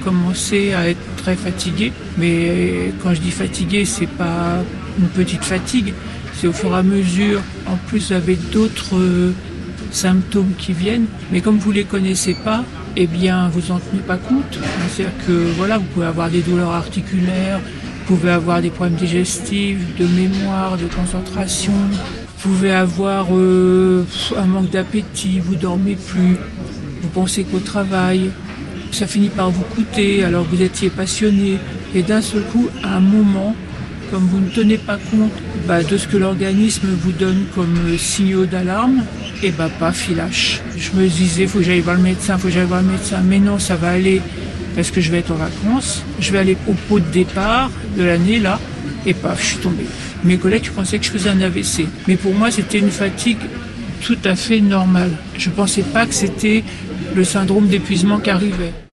commencé à être très fatiguée. Mais quand je dis fatiguée, c'est pas une petite fatigue, c'est au fur et à mesure. En plus, vous avez d'autres symptômes qui viennent, mais comme vous les connaissez pas, eh bien, vous en tenez pas compte. C'est-à-dire que voilà, vous pouvez avoir des douleurs articulaires, vous pouvez avoir des problèmes digestifs, de mémoire, de concentration. Vous pouvez avoir un manque d'appétit, vous dormez plus, vous pensez qu'au travail, ça finit par vous coûter alors que vous étiez passionné. Et d'un seul coup, à un moment, comme vous ne tenez pas compte de ce que l'organisme vous donne comme signaux d'alarme, et paf, il lâche. Je me disais, faut que j'aille voir le médecin, mais non, ça va aller, parce que je vais être en vacances, je vais aller au pot de départ de l'année, là, et paf, je suis tombée. Mes collègues pensaient que je faisais un AVC, mais pour moi, c'était une fatigue tout à fait normale. Je pensais pas que c'était le syndrome d'épuisement qui arrivait.